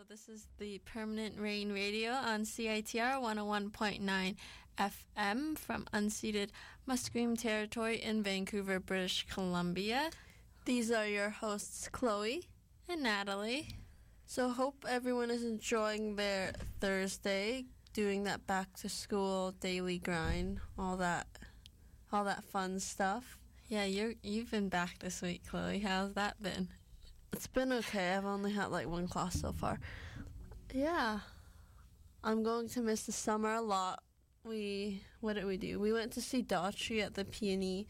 this is the Permanent Rain Radio on CITR 101.9 FM from unceded Musqueam Territory in Vancouver, British Columbia. These are your hosts, Chloe and Natalie. So hope everyone is enjoying their Thursday, doing that back-to-school daily grind, all that fun stuff. Yeah, you've been back this week, Chloe. How's that been? It's been okay. I've only had like one class so far. Yeah. I'm going to miss the summer a lot. What did we do? We went to see Daughtry at the Peony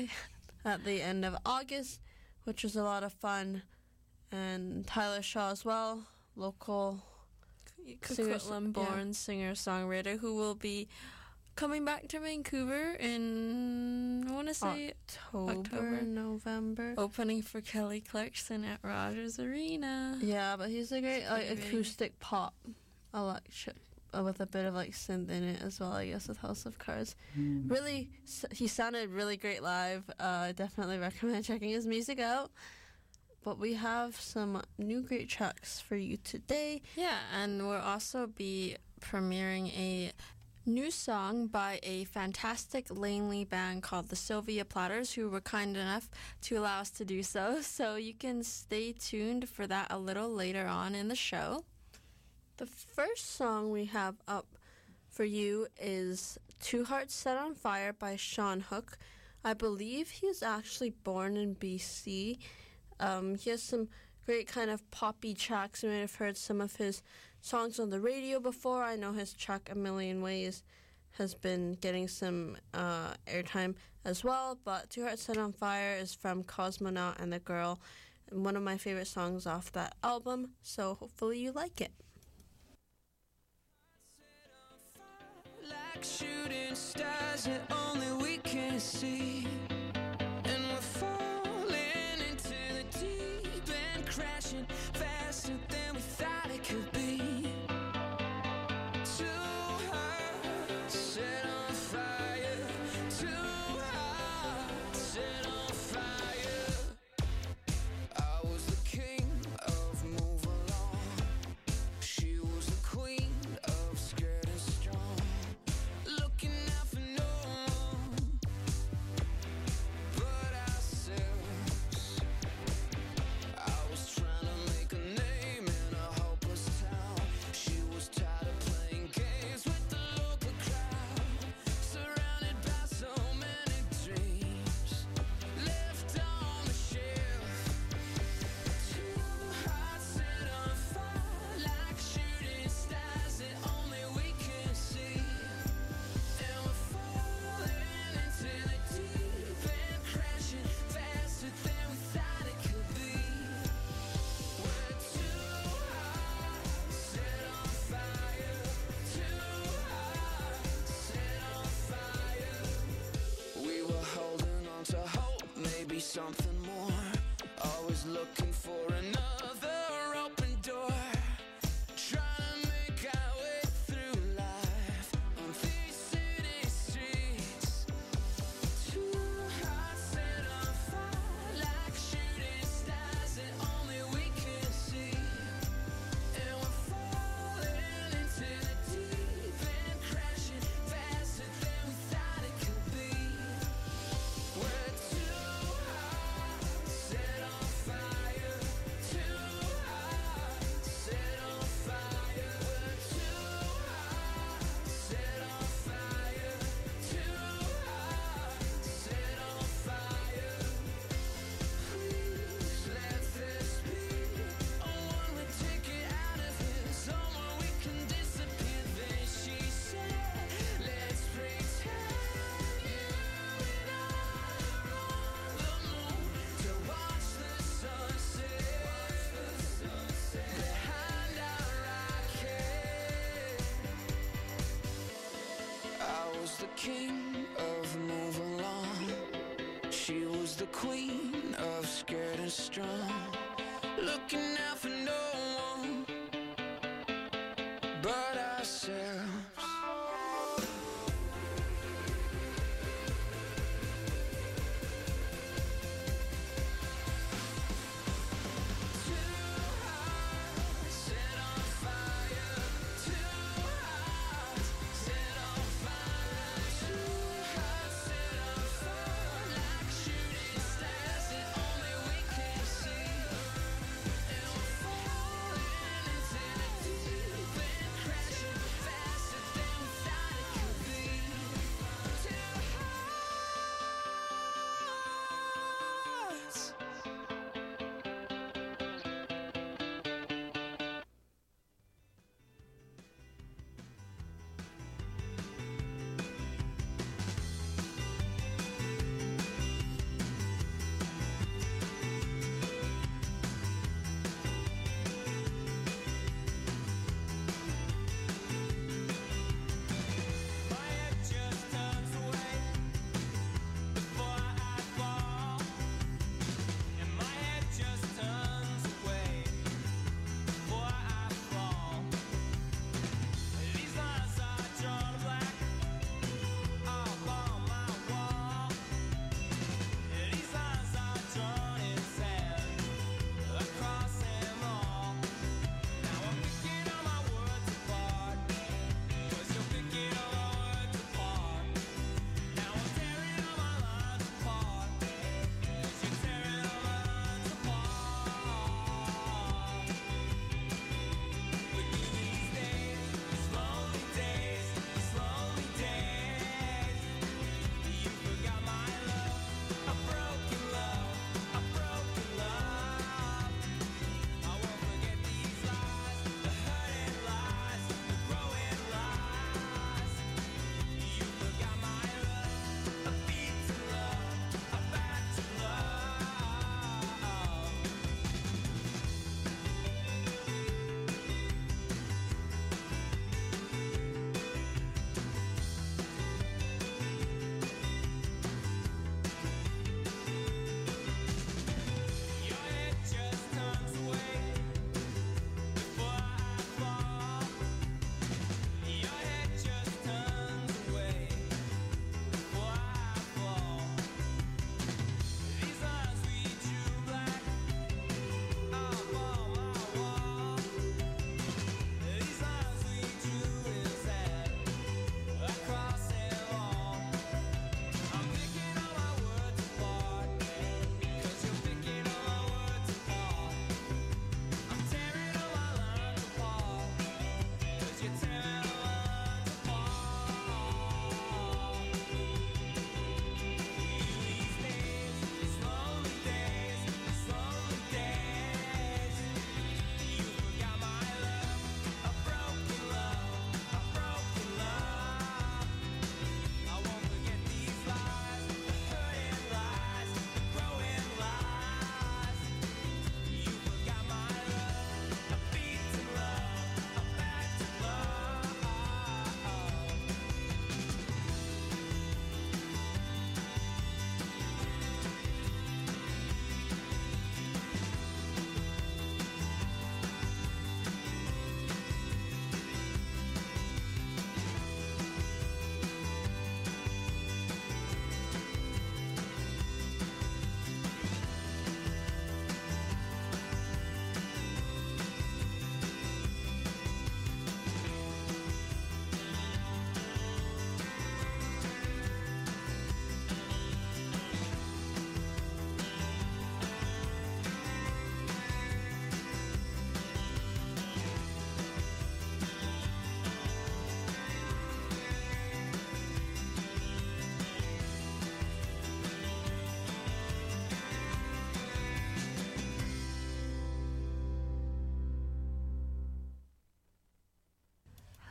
at the end of August, which was a lot of fun. And Tyler Shaw as well, local Coquitlam-born singer-songwriter who will be coming back to Vancouver in, I want to say, October, November. Opening for Kelly Clarkson at Rogers Arena. Yeah, but he's a great acoustic pop electric with a bit of like synth in it as well, I guess, with House of Cards. Really, he sounded really great live. I definitely recommend checking his music out. But we have some new great tracks for you today. Yeah, and we'll also be premiering a new song by a fantastic Langley band called the Sylvia Platters, who were kind enough to allow us to do so. So you can stay tuned for that a little later on in the show. The first song we have up for you is Two Hearts Set on Fire by Sean Hook. I believe he was actually born in BC. He has some great kind of poppy tracks. You might have heard some of his songs on the radio before. I know his track A Million Ways has been getting some airtime as well, but Two Hearts Set on Fire is from Cosmonaut and the Girl, and one of my favorite songs off that album, so hopefully you like it. Like shooting stars that only we can see, and we're falling into the deep end, crashing faster than we thought it could be. Two hearts set on fire, two hearts set on fire. I was the king of Move Along, she was the queen of Scared and Strong. Looking out for no one but ourselves. I was trying to make a name in a hopeless town. She was tired of playing games with the local crowd, surrounded by so many dreams left on the shelf. Two hearts set on fire like shooting stars that only we can see. And we're falling into the deep end, crashing faster than we thought it could be. We're two hearts set on fire, two hearts set on fire. We were holding on to hope, maybe something more. Always looking for another open door. Trying to make our way through life on these city streets. Two hearts set on fire like shooting stars that only we can see. And we're falling into the deep end, crashing faster than we thought it could be. We're two hearts set on fire, two hearts set on fire. We're two hearts set on fire, two hearts set on fire. Please let this be a one-way ticket out of here, somewhere we can disappear. Then she said, let's pretend you and I are on the moon to watch the sunset behind our rocket. I was the king of Move Along, she was the queen of Scared and Strong. Looking out for no one but ourselves. Two hearts set on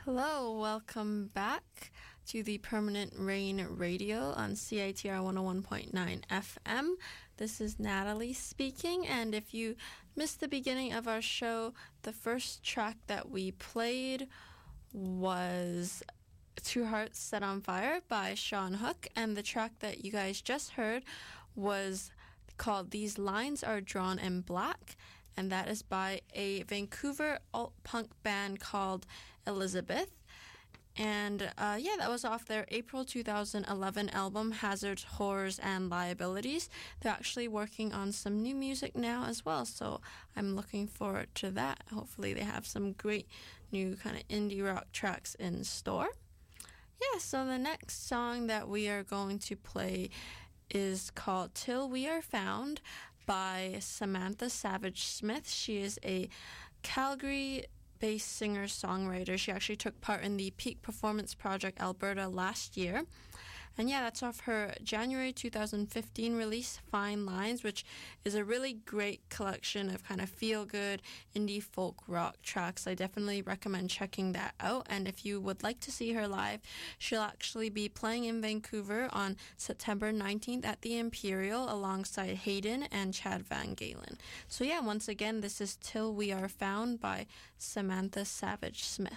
Hello, welcome back to the Permanent Rain Radio on CITR 101.9 FM. This is Natalie speaking, and if you missed the beginning of our show, the first track that we played was Two Hearts Set on Fire by Sean Hook, and the track that you guys just heard was called These Lines Are Drawn in Black, and that is by a Vancouver alt-punk band called Elizabeth. And that was off their April 2011 album Hazards, Horrors, and Liabilities. They're actually working on some new music now as well, so I'm looking forward to that. Hopefully they have some great new kind of indie rock tracks in store. Yeah, so the next song that we are going to play is called Till We Are Found by Samantha Savage Smith. She is a Calgary-based singer-songwriter. She actually took part in the Peak Performance Project Alberta last year. And yeah, that's off her January 2015 release, Fine Lines, which is a really great collection of kind of feel-good indie folk rock tracks. I definitely recommend checking that out. And if you would like to see her live, she'll actually be playing in Vancouver on September 19th at the Imperial alongside Hayden and Chad Van Galen. So yeah, once again, this is Till We Are Found by Samantha Savage Smith.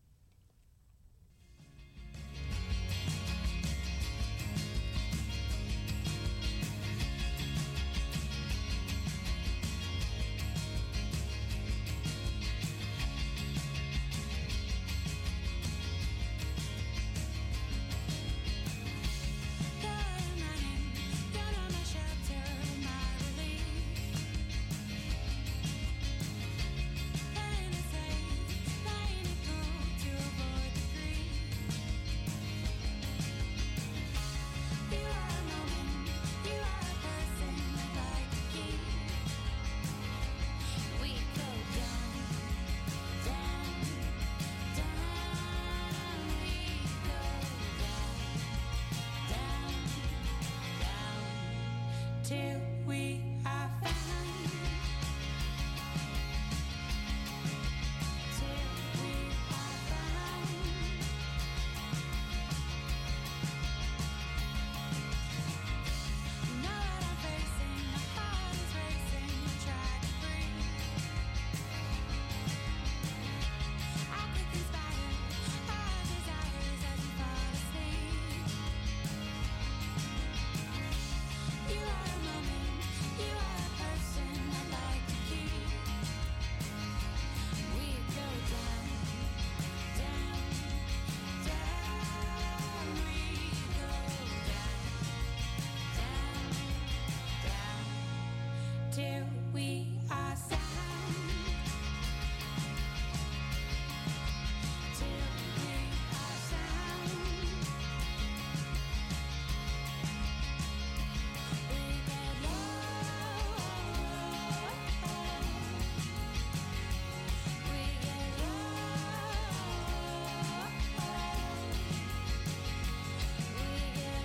Till we are found. Till we are found. You know what I'm facing, my heart is racing, I try to breathe. I could conspire our desires as we fall asleep. You are a moment, you are a person I'd like to keep. We go down, down, down. We go down, down, down, till we are sound. Till we are sound. We get low. We get low. We get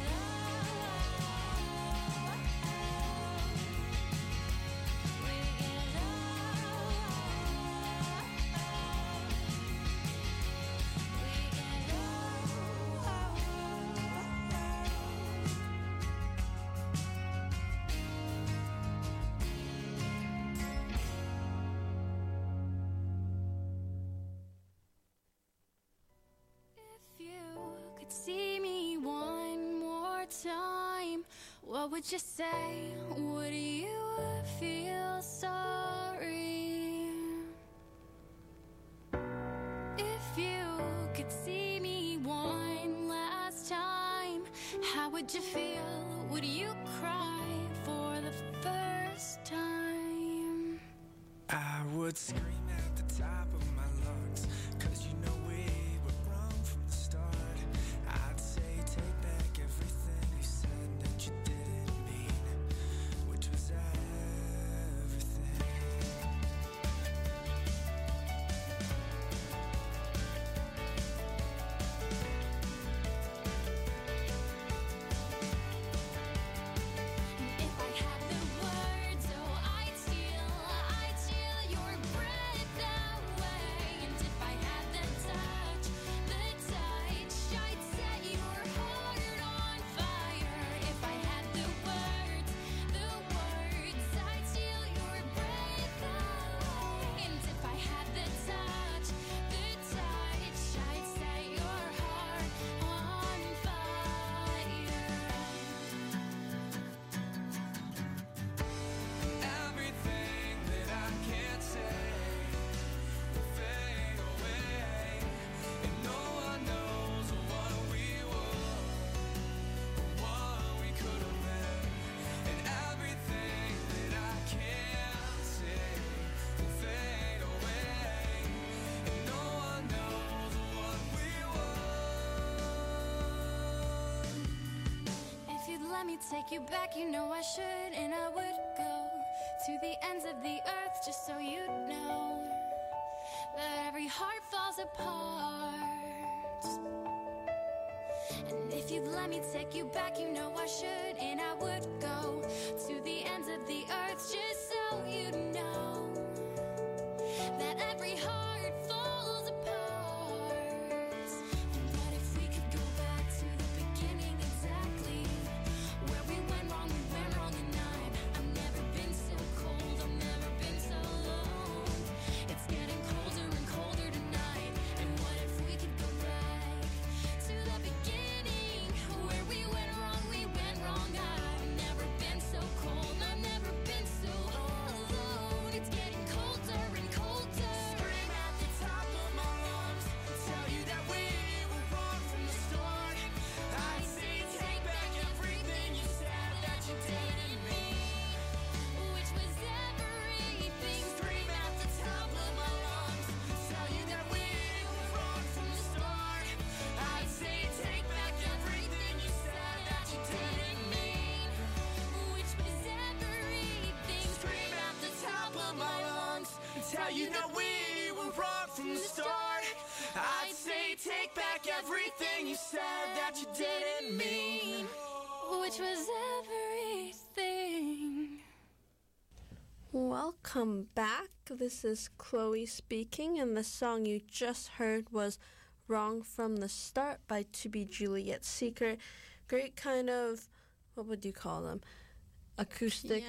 If you could see me one more time, what would you say? Would you feel sorry? If you could see me one last time, how would you feel? Would you cry for the first time? I would scream at the top of my lungs, 'cause you know we were wrong from the start. I'd say take back everything you said that you didn't mean, which was everything. If I had the words, oh, I'd steal your breath. me take you back, you know I should and I would go to the ends of the earth just so you'd know that every heart falls apart. And if you'd let me take you back, you know I should and I would go to the ends of the earth just so you'd know that every heart falls apart. And what if we could go back to the beginning exactly where we went wrong and I've never been so cold, I've never been so alone. It's getting colder and colder tonight. And what if we could go back to the beginning where we went wrong, I've never been so cold, I've never been so alone. It's getting colder and colder. Scream at the top of my lungs, tell you that we were wrong from the start. I say take back everything you said that you didn't mean, which was everything. Scream at the top of my lungs, tell you that we were wrong from the start. I say take back everything you said that you didn't mean, which was everything. Scream at the top of my lungs, tell you that we were wrong from the start. I'd say take back everything you said that you didn't mean, which was everything. Welcome back. This is Chloe speaking, and the song you just heard was Wrong from the Start by To Be Juliet Secret. Great kind of, what would you call them? Acoustic,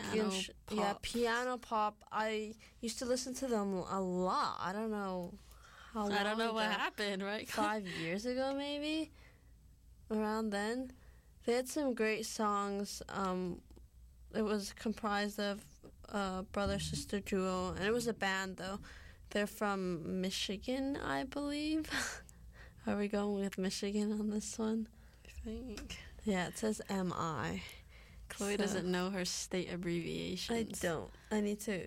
piano pop. I used to listen to them a lot. I don't know how long I don't know ago. what happened, right? 5 years ago, maybe? Around then. They had some great songs. It was comprised of brother-sister duo, and it was a band, though. They're from Michigan, I believe. Are we going with Michigan on this one? I think. Yeah, it says MI. Chloe doesn't know her state abbreviations. I don't. I need to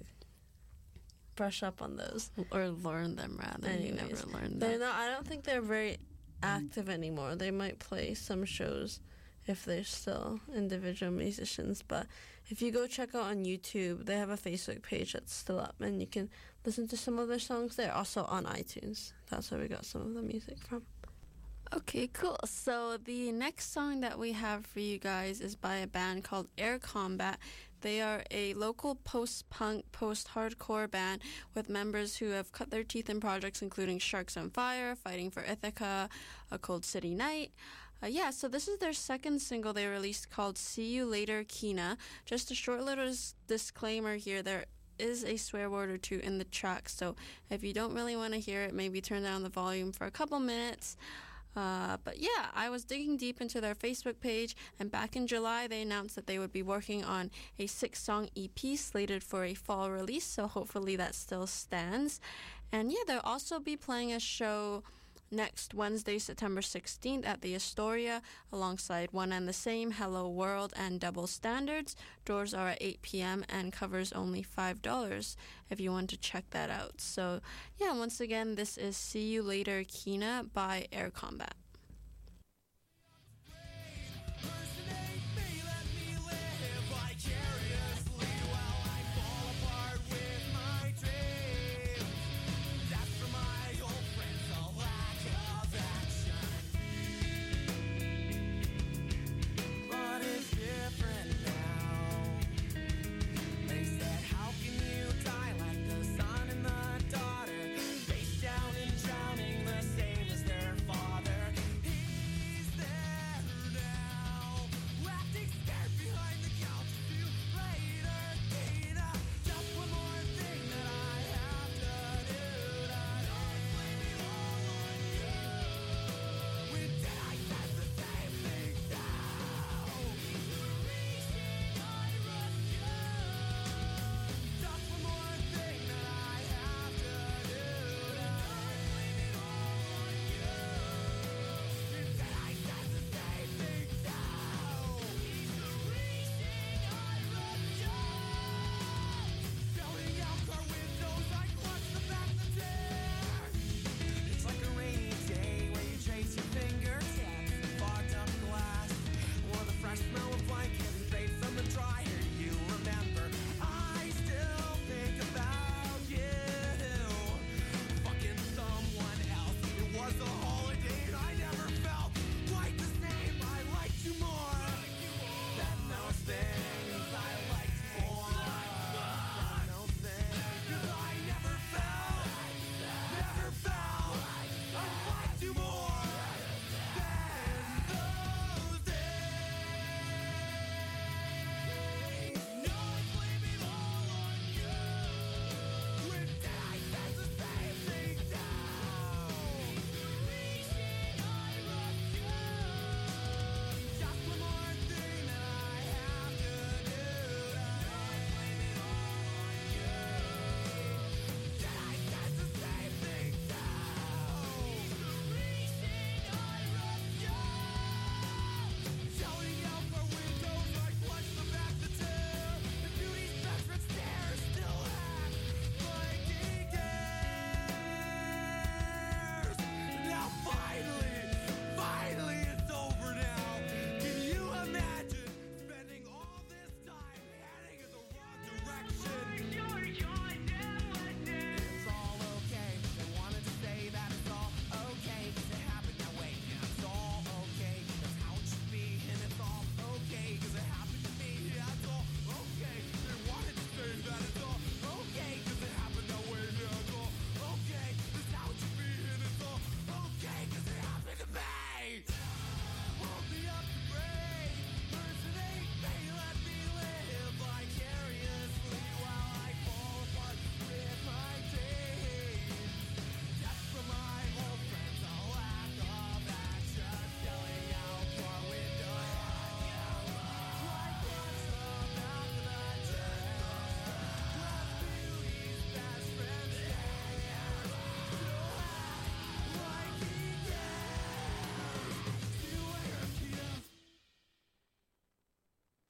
brush up on those. Or learn them, rather. Anyways, you never learned they're that. not. I don't think they're very active anymore. They might play some shows if they're still individual musicians. But if you go check out on YouTube, they have a Facebook page that's still up, and you can listen to some of their songs there. Also on iTunes. That's where we got some of the music from. Okay, cool. So the next song that we have for you guys is by a band called Air Combat. They are a local post-punk, post-hardcore band with members who have cut their teeth in projects including Sharks on Fire, Fighting for Ithaca, A Cold City Night. So this is their second single they released called See You Later, Kina. Just a short little disclaimer here. There is a swear word or two in the track, so if you don't really want to hear it, maybe turn down the volume for a couple minutes. But yeah, I was digging deep into their Facebook page, and back in July, they announced that they would be working on a 6-song EP slated for a fall release, so hopefully that still stands. And yeah, they'll also be playing a show next Wednesday, September 16th at the Astoria, alongside One and the Same, Hello World, and Double Standards. Doors are at 8 p.m. and covers only $5 if you want to check that out. So yeah, once again, this is See You Later, Kina by Air Combat. Down and drowning, the same as their father.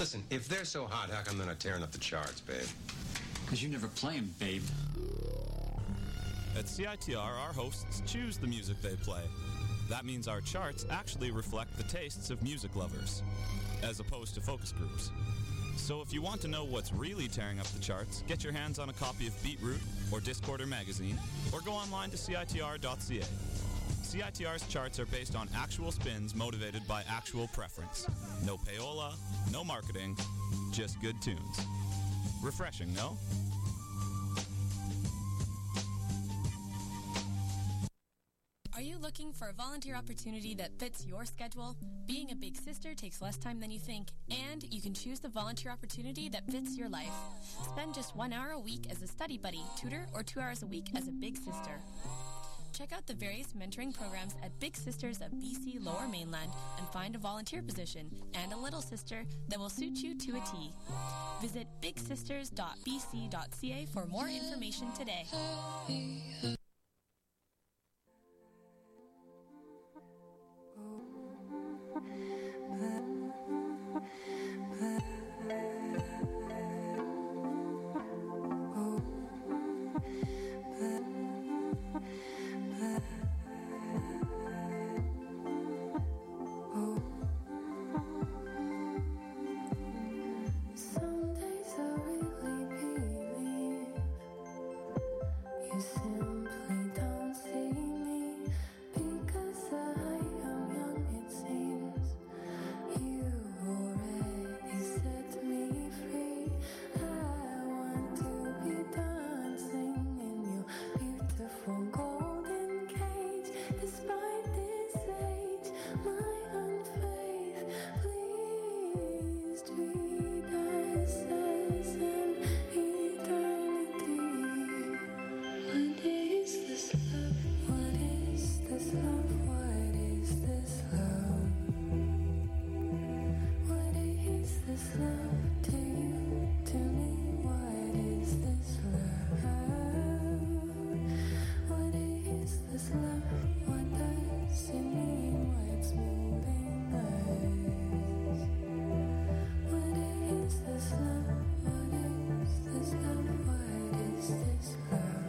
Listen, if they're so hot, how come they're not tearing up the charts, babe? Because you never play them, babe. At CITR, our hosts choose the music they play. That means our charts actually reflect the tastes of music lovers, as opposed to focus groups. So if you want to know what's really tearing up the charts, get your hands on a copy of Beatroot or Discorder magazine, or go online to CITR.ca. CITR's charts are based on actual spins motivated by actual preference. No payola, no marketing, just good tunes. Refreshing, no? Are you looking for a volunteer opportunity that fits your schedule? Being a big sister takes less time than you think, and you can choose the volunteer opportunity that fits your life. Spend just 1 hour a week as a study buddy, tutor, or 2 hours a week as a big sister. Check out the various mentoring programs at Big Sisters of BC Lower Mainland and find a volunteer position and a little sister that will suit you to a T. Visit bigsisters.bc.ca for more information today. Some days I really believe you simply don't see me because I am young, it seems. You already set me free. I want to be dancing in your beautiful golden cage. Despite this age, my unfaith, please treat us as an eternity. What is this love? What is this love? What is this love? What is this love to you, to me? What is this love? What is this love? What does it mean? What's moving us? What is this love? What is this love? What is this love?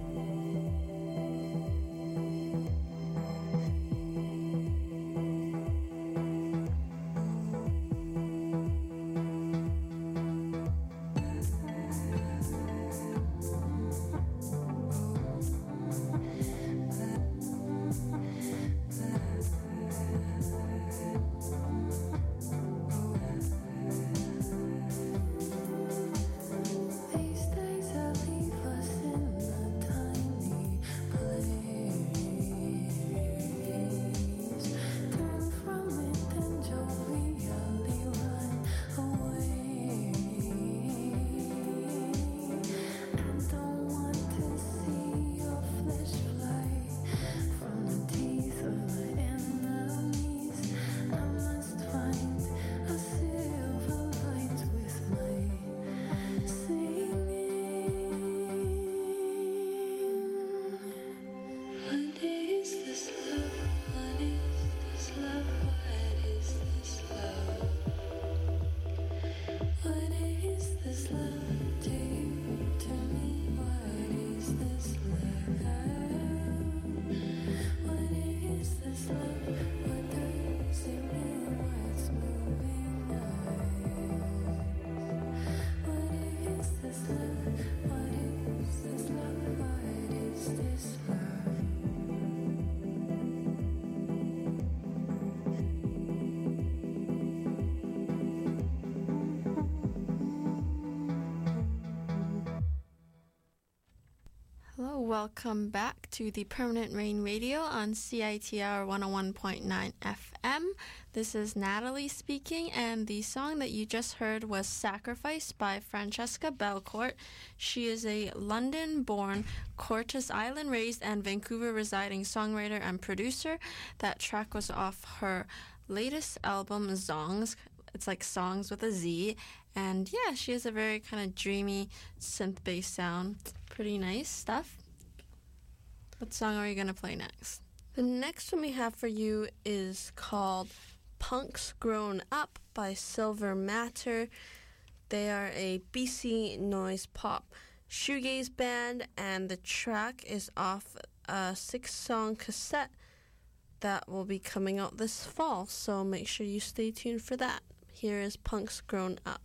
These days I leave us in a tiny place. Turn from it and jovially run away. And don't want to see your flesh fly from the teeth of my enemies. I must find a silver light with my singing. What is this love? What is this love? What is this love? What is this love to you, to me? What is this love? What is this love? What does it mean? What's moving us? What is this love? What is this love? What is this love? Hello, welcome back to the Permanent Rain Radio on CITR 101.9 FM. This is Natalie speaking, and the song that you just heard was Sacrifice by Francesca Belcourt. She is a London-born, Cortes Island-raised, and Vancouver-residing songwriter and producer. That track was off her latest album, Zongs. It's like songs with a Z. And yeah, she has a very kind of dreamy synth-based sound. Pretty nice stuff. What song are we going to play next? The next one we have for you is called Punks Grown Up by Silver Matter. They are a BC noise pop shoegaze band, and the track is off a 6-song cassette that will be coming out this fall, so make sure you stay tuned for that. Here is Punks Grown Up.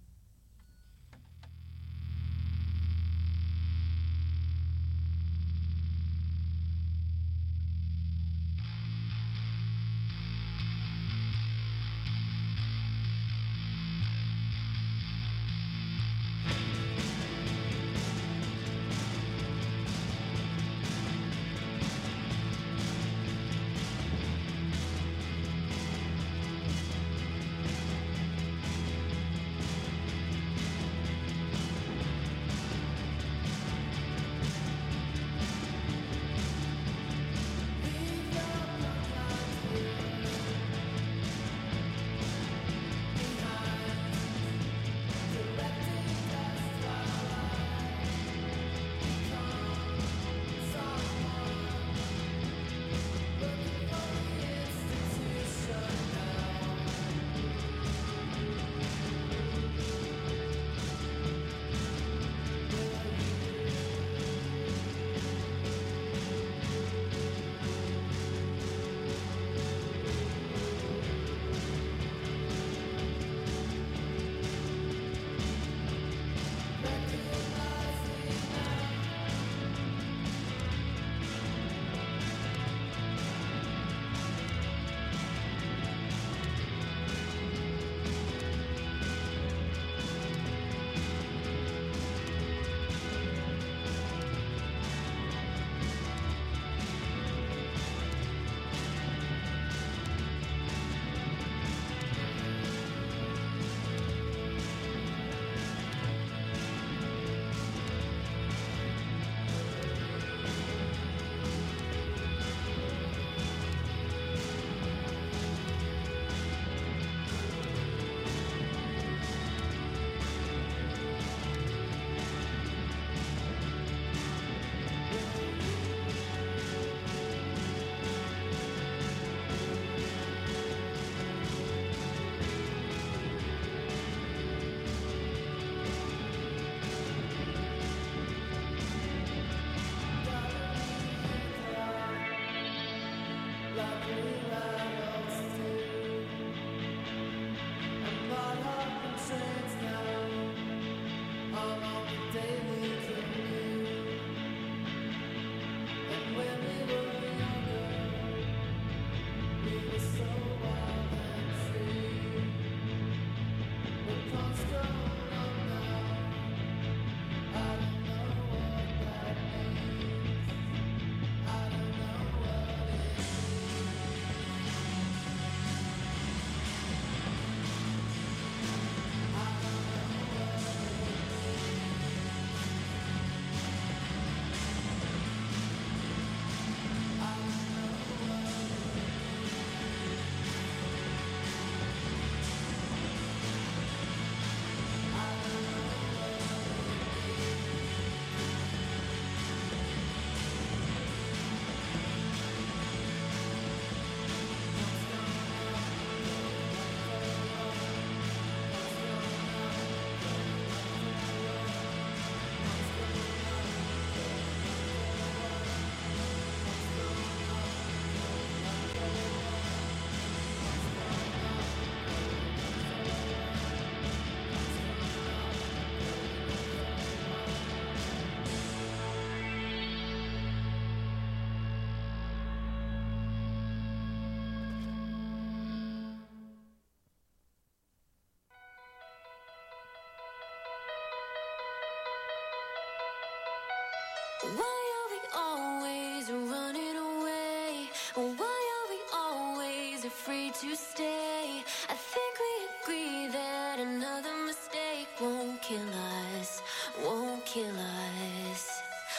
Why are we always running away? Why are we always afraid to stay? I think we agree that another mistake won't kill us, won't kill us.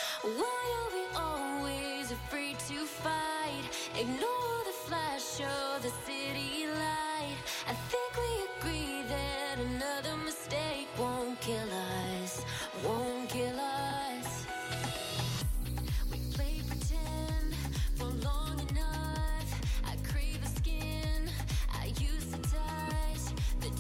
Why are we always afraid to fight? Ignore the flash of the city light. I think we agree that another mistake won't kill us, won't kill us. The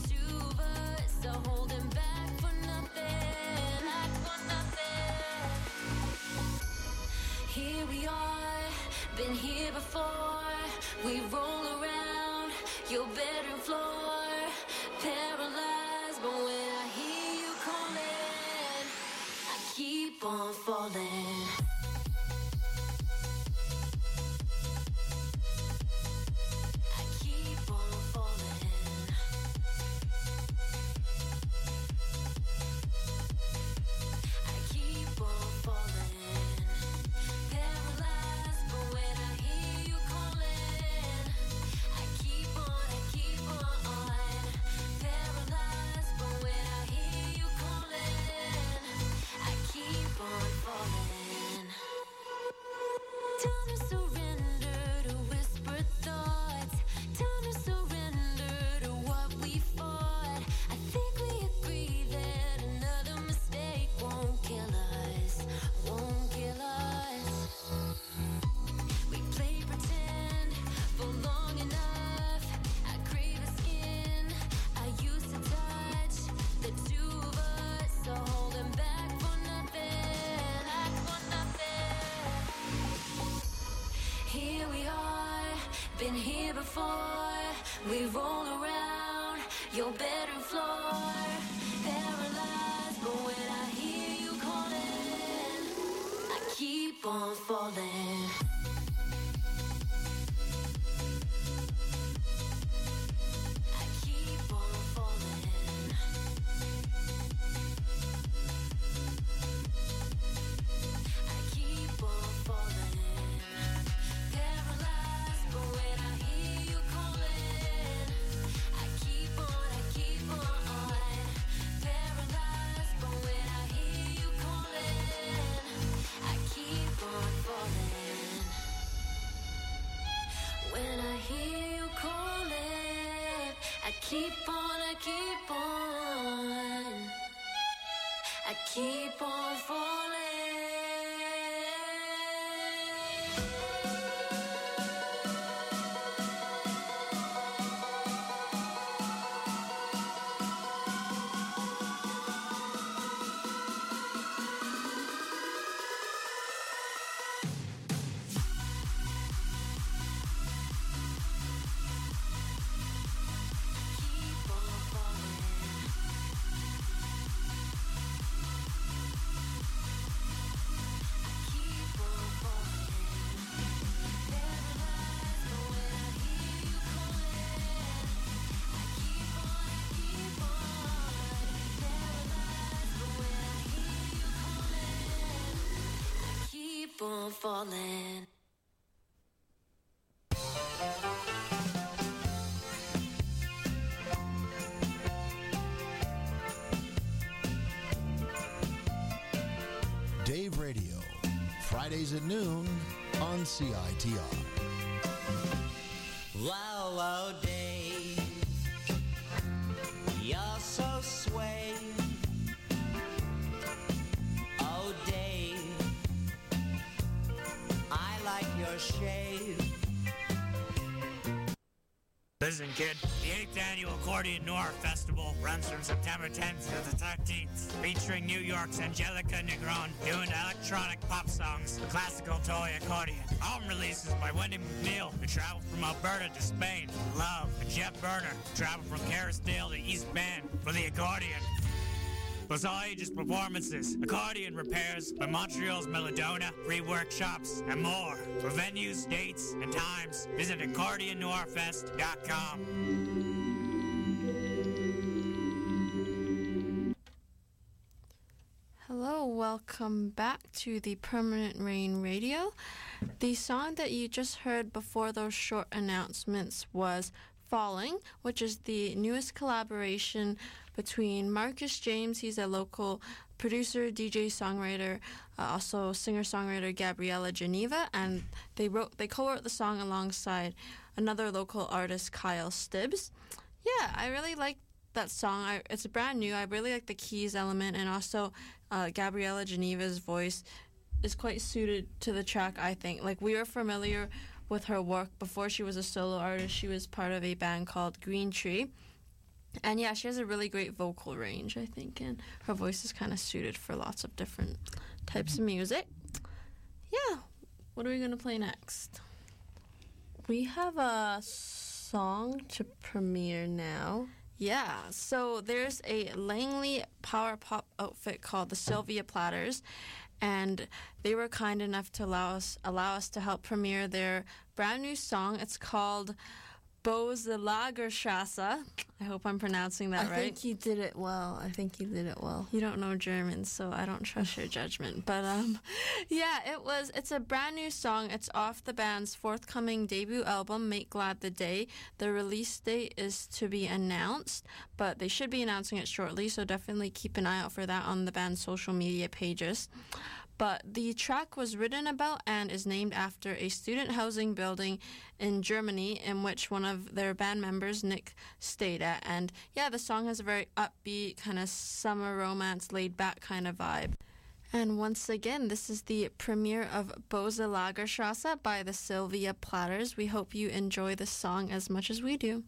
been here before. We roll around your bedroom floor, paralyzed, but when I hear you calling, I keep on falling. I keep on falling. I keep on falling. Paralyzed, but when I hear you calling, I keep on. Paralyzed, but when I hear you calling, I keep on falling. Time to surrender to whispered thoughts. Time to surrender to what we fought. I think we agree that another mistake won't kill us. Won't kill us. We play pretend for long enough. I crave a skin I used to touch. The two of us are holding back for nothing. Back for nothing. Here we are, been here before. We roll around your bedroom floor, paralyzed, but when I hear you calling, I keep on falling. I keep on falling. I keep on falling. Paralyzed, but when I hear you calling, I keep on. Paralyzed, but when I hear you calling, I keep on falling. When I hear you calling, I keep on. I keep on falling. Keep on falling. Keep on falling. Paralyzed, but when I hear you calling, I keep on. Paralyzed, but when I hear you calling, I keep on falling. Dave Radio, Fridays at noon on CITR. Hello, Dave. You're so sway. Oh, Dave. I like your shave. Listen, kid, the 8th Annual Accordion Noir Festival runs from September 10th to the 13th, featuring New York's Angelica Negron doing electronic pop songs, the classical toy accordion. Album releases by Wendy McNeil, who traveled from Alberta to Spain, Love, and Jeff Berner, who traveled from Kerrisdale to East Bend for the accordion. Plus all ages performances, accordion repairs by Montreal's Melodona, free workshops, and more. For venues, dates, and times, visit accordionnoirfest.com. Hello, welcome back to the Permanent Rain Radio. The song that you just heard before those short announcements was Falling, which is the newest collaboration between Marcus James, he's a local producer, DJ, songwriter, also singer-songwriter Gabriella Geneva, and they co-wrote the song alongside another local artist, Kyle Stibbs. Yeah, I really like that song. It's brand new. I really like the keys element, and also Gabriella Geneva's voice is quite suited to the track, I think. Like, we were familiar with her work before she was a solo artist. She was part of a band called Green Tree. And yeah, she has a really great vocal range, I think, and her voice is kind of suited for lots of different types of music. Yeah, what are we going to play next? We have a song to premiere now. Yeah, so there's a Langley power pop outfit called the Sylvia Platters, and they were kind enough to allow us to help premiere their brand new song. It's called Boselagerstrasse. I hope I'm pronouncing that right. I think you did it well. You don't know German, so I don't trust your judgment. But yeah, it's a brand new song. It's off the band's forthcoming debut album, Make Glad the Day. The release date is to be announced, but they should be announcing it shortly, so definitely keep an eye out for that on the band's social media pages. But the track was written about and is named after a student housing building in Germany in which one of their band members, Nick, stayed at. And yeah, the song has a very upbeat, kind of summer romance, laid-back kind of vibe. And once again, this is the premiere of Boselagerstrasse by the Sylvia Platters. We hope you enjoy the song as much as we do.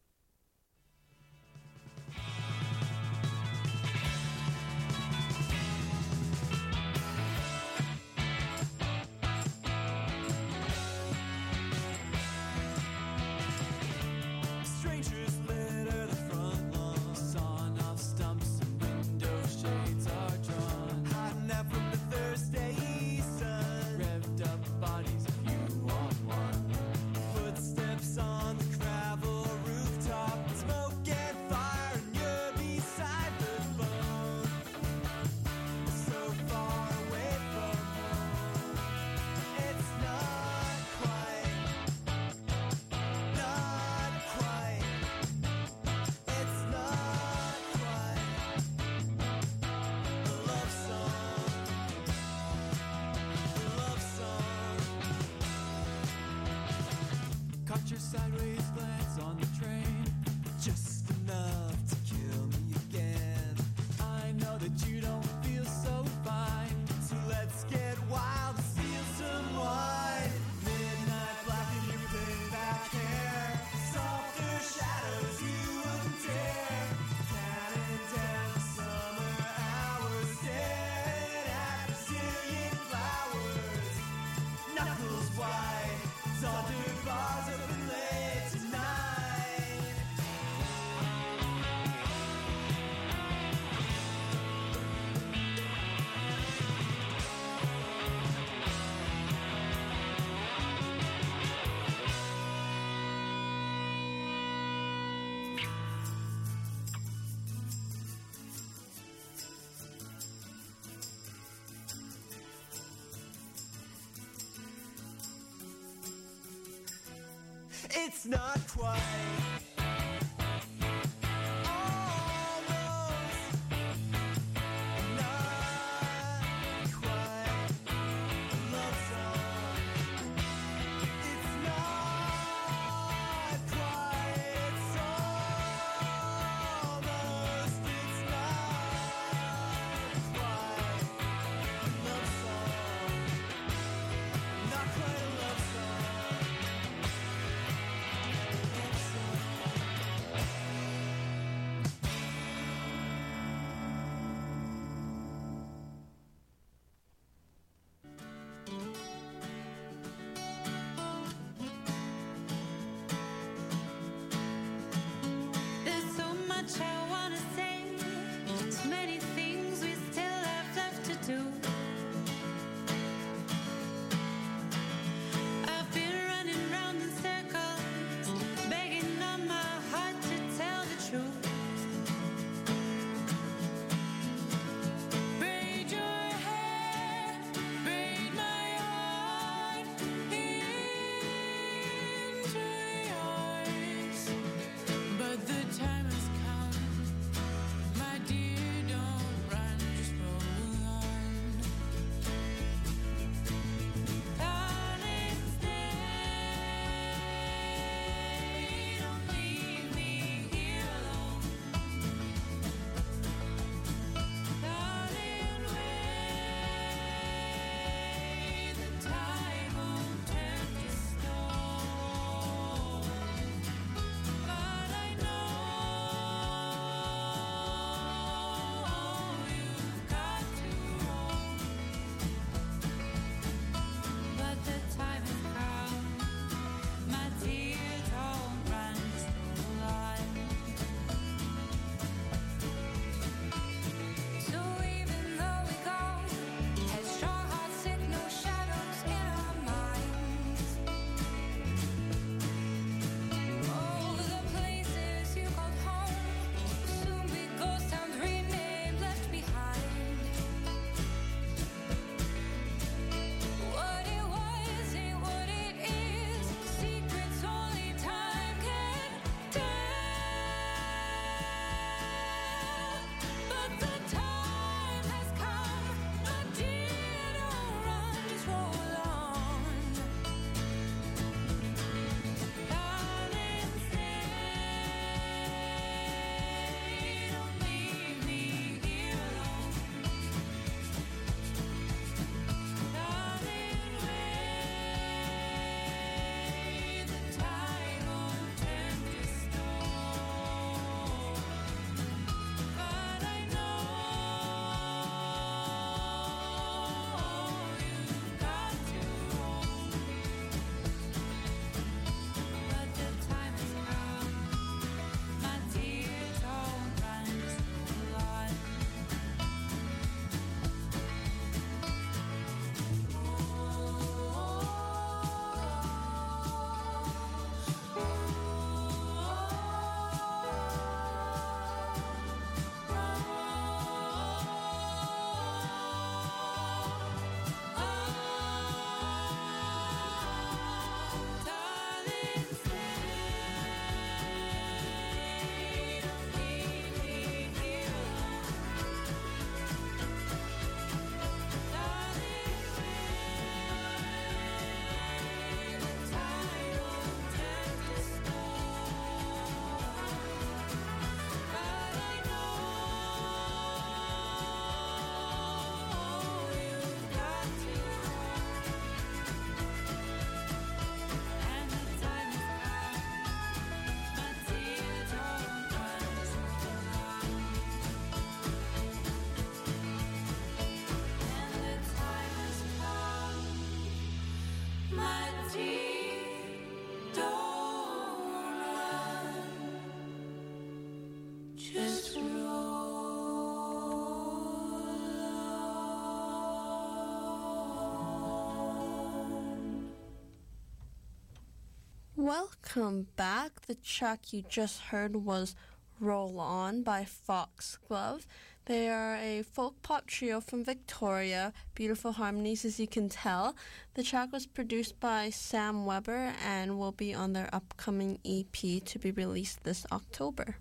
Your sideways glance on the train, just enough to kill me again. I know that you don't feel so fine, so let's get wild and steal some wine. Midnight black in your pin-back hair, softer shadows you wouldn't dare. Counting down the summer hours, staring at Brazilian flowers. Knuckles white, sauntered bars of it's not quite. Welcome back. The track you just heard was Roll On by Foxglove. They are a folk pop trio from Victoria. Beautiful harmonies, as you can tell. The track was produced by Sam Weber and will be on their upcoming EP to be released this October.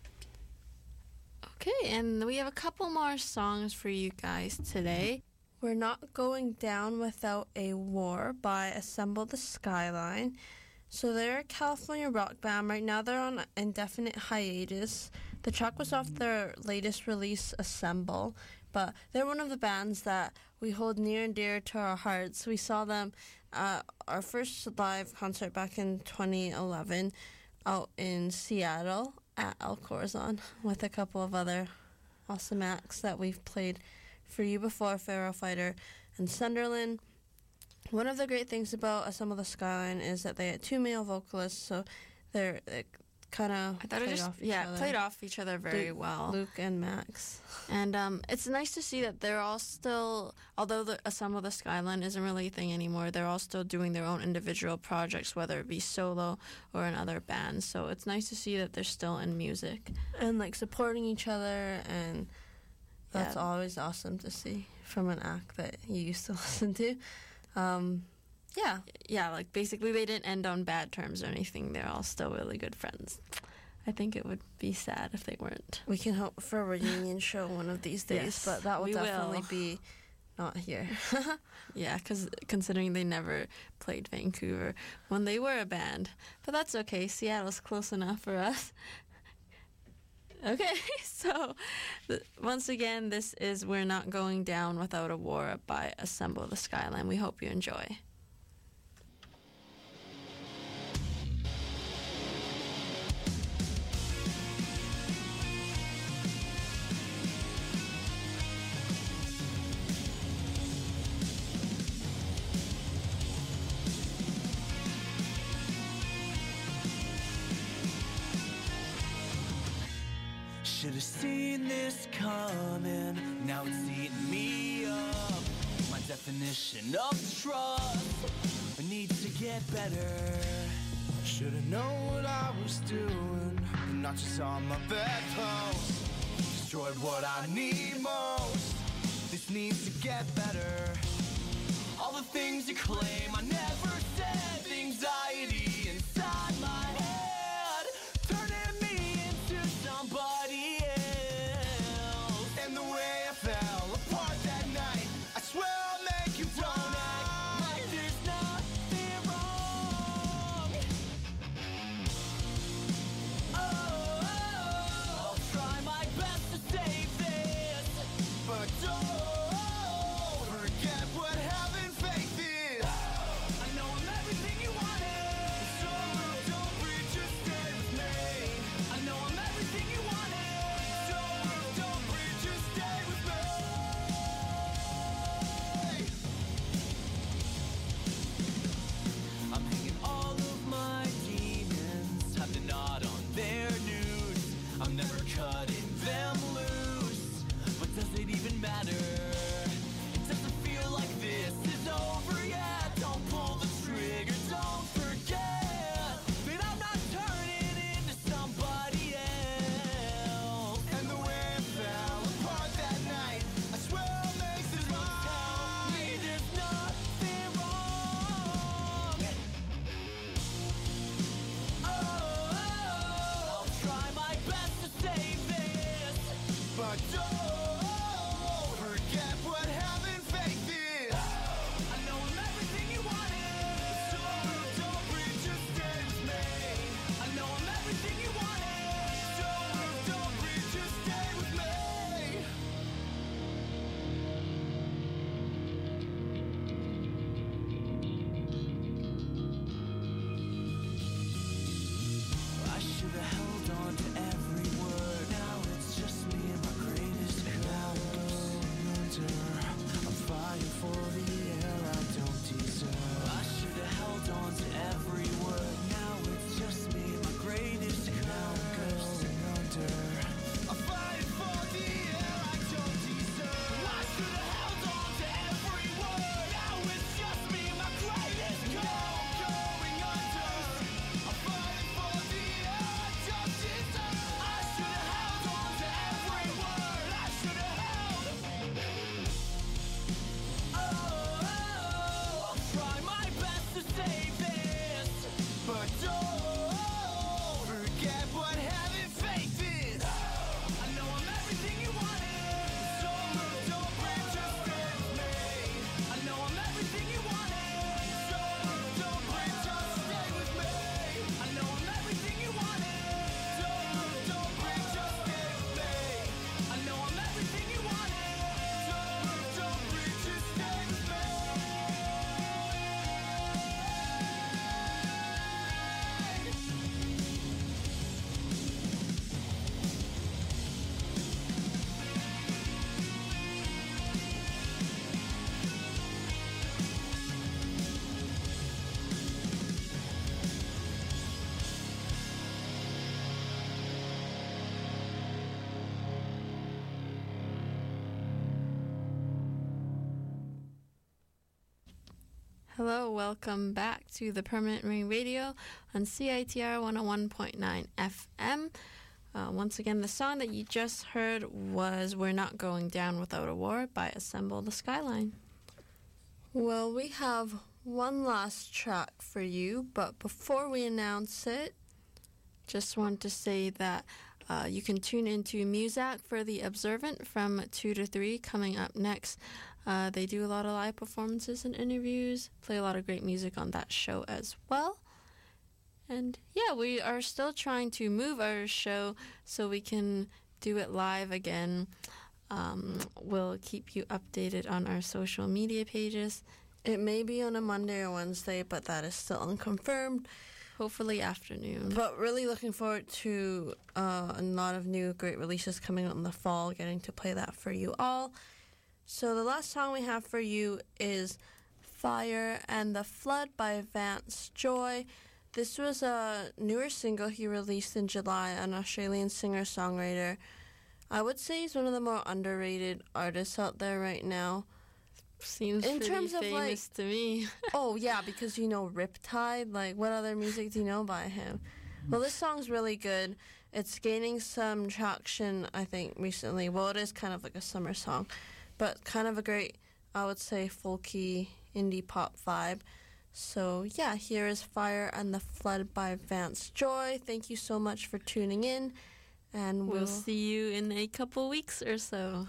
Okay, and we have a couple more songs for you guys today. We're Not Going Down Without a War by Assemble the Skyline. So they're a California rock band. Right now they're on indefinite hiatus. The track was off their latest release, Assemble. But they're one of the bands that we hold near and dear to our hearts. We saw them at our first live concert back in 2011 out in Seattle at El Corazon with a couple of other awesome acts that we've played for you before, Pharaoh Fighter and Sunderland. One of the great things about Assemble the Skyline is that they had two male vocalists, so they're kind of played off each other very well. Luke and Max. And it's nice to see that they're all still, although the Assemble the Skyline isn't really a thing anymore, they're all still doing their own individual projects, whether it be solo or in other bands. So it's nice to see that they're still in music. And like supporting each other, and that's always awesome to see from an act that you used to listen to. Like basically they didn't end on bad terms or anything. They're all still really good friends. I think it would be sad if they weren't. We can hope for a reunion show one of these days, but that will definitely be not here. Yeah, because considering they never played Vancouver when they were a band. But that's okay. Seattle's close enough for us. Okay, so once again, this is We're Not Going Down Without a War by Assemble the Skyline. We hope you enjoy. Should've seen this coming, now it's eating me up. My definition of trust needs to get better. Should've known what I was doing, and not just on my bedpost. Destroyed what I need most. This needs to get better. All the things you claim I never said, the anxiety inside my head, turning me into somebody else. And the way I fell apart that night, I swear I'll make you don't act like there's nothing wrong. I'll try my best to save this, but don't forget what having faith is. I know I'm everything you wanted, so don't breach, just stay with me. I know I'm everything you wanted, so don't breach, just stay with me. I'm hanging all of my demons, have the knot on their noose. I'm never cutting them loose, but does it even matter? It doesn't feel like this is over yet. Don't pull the trigger, don't forget that I'm not turning into somebody else. And the way it fell apart that night, I swear I'll make this right. Tell me there's nothing wrong. I'll try my best to save this, but don't forget what having faith is. I know I'm everything you wanted, so don't breach, just stay with me. I know I'm everything you wanted, so don't breach, just stay with me. I should have held on to every word. Now it's just me and my greatest under. I'm fighting for the air I don't deserve. I should have held on to every word. Now it's just me and my greatest under. I'm fighting for the air I don't deserve. I should have held on to every word. Now it's just me and my greatest going under. Hello, welcome back to the Permanent Ring Radio on CITR 101.9 FM. Once again, the song that you just heard was We're Not Going Down Without a War by Assemble the Skyline. Well, we have one last track for you, but before we announce it, just want to say that you can tune into Muzak for The Observant from 2 to 3 coming up next. They do a lot of live performances and interviews, play a lot of great music on that show as well. And yeah, we are still trying to move our show so we can do it live again. We'll keep you updated on our social media pages. It may be on a Monday or Wednesday, but that is still unconfirmed. Hopefully afternoon. But really looking forward to a lot of new great releases coming out in the fall, getting to play that for you all. So the last song we have for you is Fire and the Flood by Vance Joy. This was a newer single he released in July, an Australian singer-songwriter. I would say he's one of the more underrated artists out there right now. Seems in terms of famous to me. Oh yeah, because you know Riptide. Like, what other music do you know by him? Well, this song's really good. It's gaining some traction, I think, recently. Well, it is kind of like a summer song, but kind of a great, I would say, folky indie pop vibe. So yeah, here is Fire and the Flood by Vance Joy. Thank you so much for tuning in, and we'll see you in a couple weeks or so.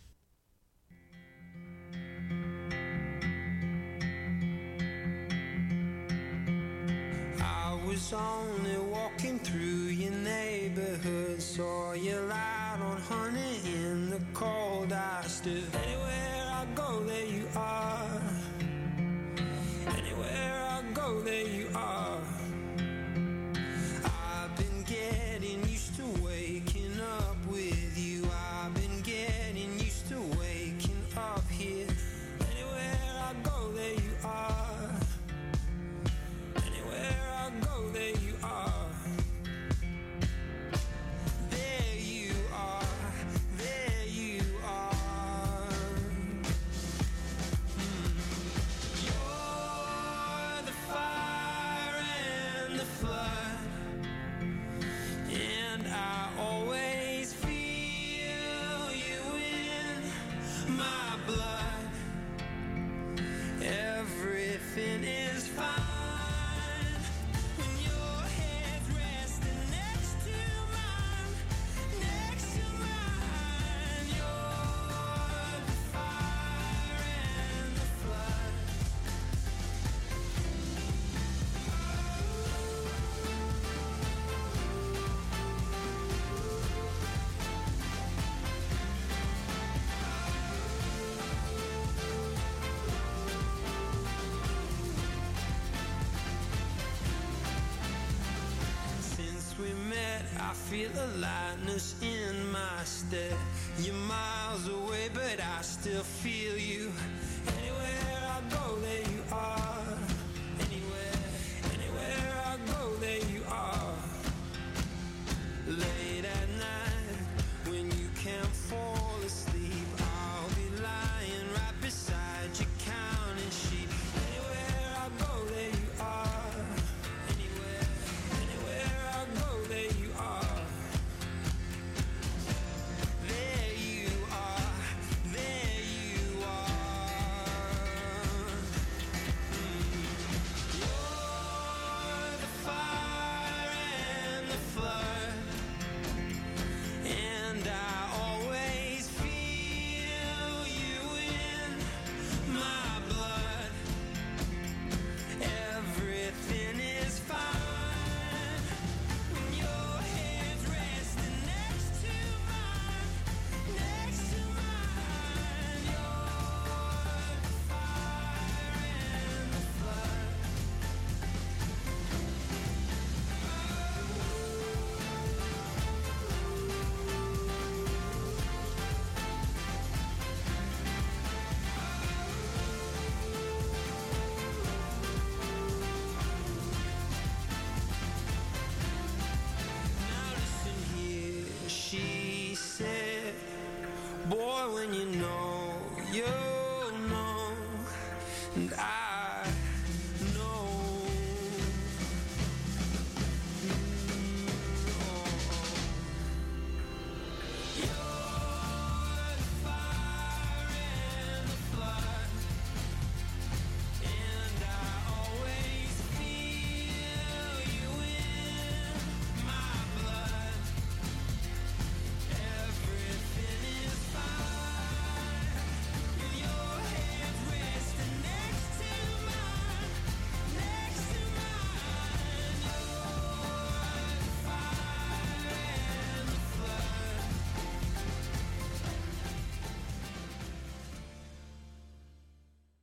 I was only walking through your neighborhood, saw you light on honey in the cold. I stood anywhere I go, there you are. Anywhere I go, there you are. I've been getting used to waking up with you. I've been getting used to waking up here. Anywhere I go, there you are. Anywhere I go, there you are. There you are. There you are. You're the fire and the flood, and I always feel you in my blood. Everything is fine. I feel a lightness in my step. You're miles away, but I still feel you. Anywhere I go, there you